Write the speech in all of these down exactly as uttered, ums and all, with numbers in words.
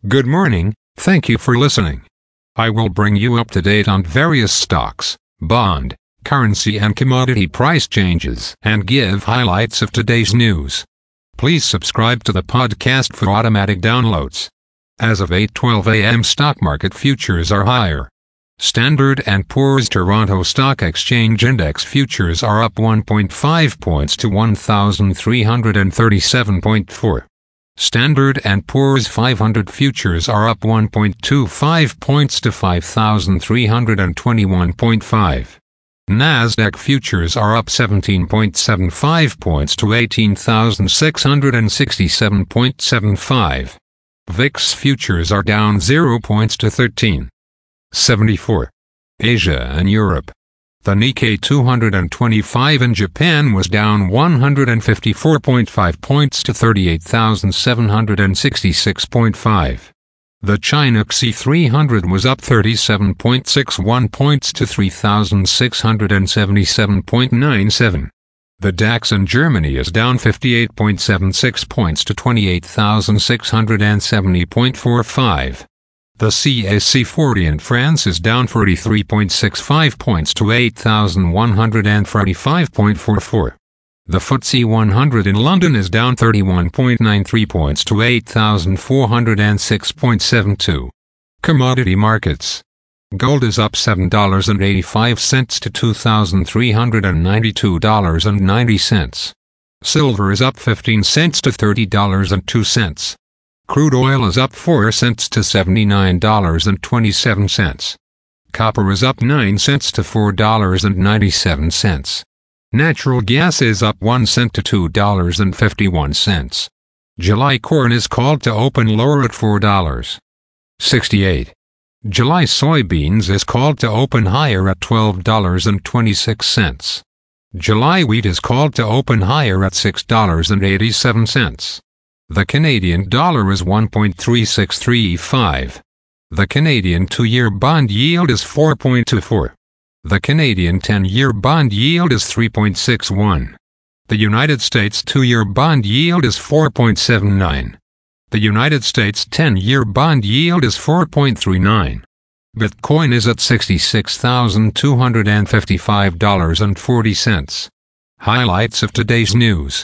Good morning, thank you for listening. I will bring you up to date on various stocks, bond, currency and commodity price changes and give highlights of today's news. Please subscribe to the podcast for automatic downloads. As of eight twelve a m stock market futures are higher. Standard and Poor's Toronto Stock Exchange Index futures are up one point five points to one thousand three hundred thirty-seven point four. Standard and Poor's five hundred futures are up one point two five points to five thousand three hundred twenty-one point five. Nasdaq futures are up seventeen point seven five points to eighteen thousand six hundred sixty-seven point seven five. V I X futures are down zero points to thirteen point seven four. Asia and Europe. The Nikkei two twenty-five in Japan was down one hundred fifty-four point five points to thirty-eight thousand seven hundred sixty-six point five. The China C S I three hundred was up thirty-seven point six one points to three thousand six hundred seventy-seven point nine seven. The DAX in Germany is down fifty-eight point seven six points to twenty-eight thousand six hundred seventy point four five. The C A C forty in France is down forty-three point six five points to eight thousand one hundred forty-five point four four. The F T S E one hundred in London is down thirty-one point nine three points to eight thousand four hundred six point seven two. Commodity markets. Gold is up seven dollars and eighty-five cents to two thousand three hundred ninety-two dollars and ninety cents. Silver is up fifteen cents to thirty dollars and two cents. Crude oil is up four cents to seventy-nine dollars and twenty-seven cents. Copper is up nine cents to four dollars and ninety-seven cents. Natural gas is up one cent to two dollars and fifty-one cents. July corn is called to open lower at four dollars and sixty-eight cents. July soybeans is called to open higher at twelve dollars and twenty-six cents. July wheat is called to open higher at six dollars and eighty-seven cents. The Canadian dollar is one point three six three five. The Canadian two-year bond yield is four point two four. The Canadian ten-year bond yield is three point six one. The United States two-year bond yield is four point seven nine. The United States ten-year bond yield is four point three nine. Bitcoin is at sixty-six thousand two hundred fifty-five dollars and forty cents. Highlights of today's news.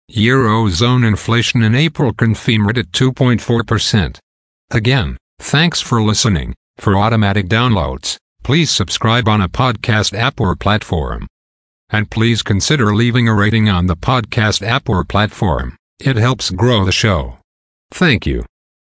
Eurozone inflation in April confirmed at two point four percent. Again, thanks for listening. For automatic downloads, please subscribe on a podcast app or platform. And please consider leaving a rating on the podcast app or platform. It helps grow the show. Thank you.